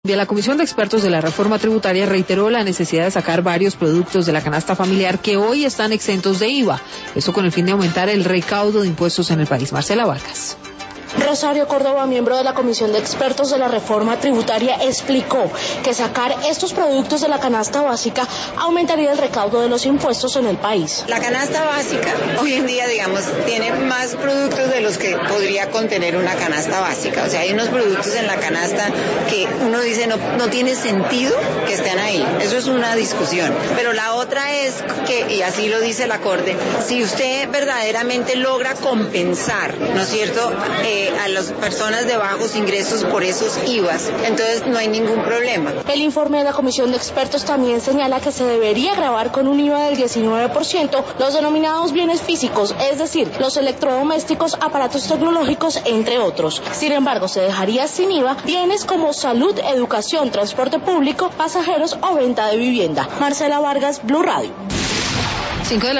La Comisión de Expertos de la Reforma Tributaria reiteró la necesidad de sacar varios productos de la canasta familiar que hoy están exentos de IVA. Esto con el fin de aumentar el recaudo de impuestos en el país. Marcela Vargas. Rosario Córdoba, miembro de la Comisión de Expertos de la Reforma Tributaria, explicó que sacar estos productos de la canasta básica aumentaría el recaudo de los impuestos en el país. La canasta básica hoy en día, digamos, tiene más productos de los que podría contener una canasta básica. O sea, hay unos productos en la canasta que uno dice no tiene sentido que estén ahí. Eso es una discusión. Pero la otra es que, y así lo dice la Corte, si usted verdaderamente logra compensar, ¿no es cierto?, a las personas de bajos ingresos por esos IVAs, entonces no hay ningún problema. El informe de la Comisión de Expertos también señala que se debería gravar con un IVA del 19% los denominados bienes físicos, es decir, los electrodomésticos, aparatos tecnológicos, entre otros. Sin embargo, se dejaría sin IVA bienes como salud, educación, transporte público, pasajeros o venta de vivienda. Marcela Vargas, Blue Radio.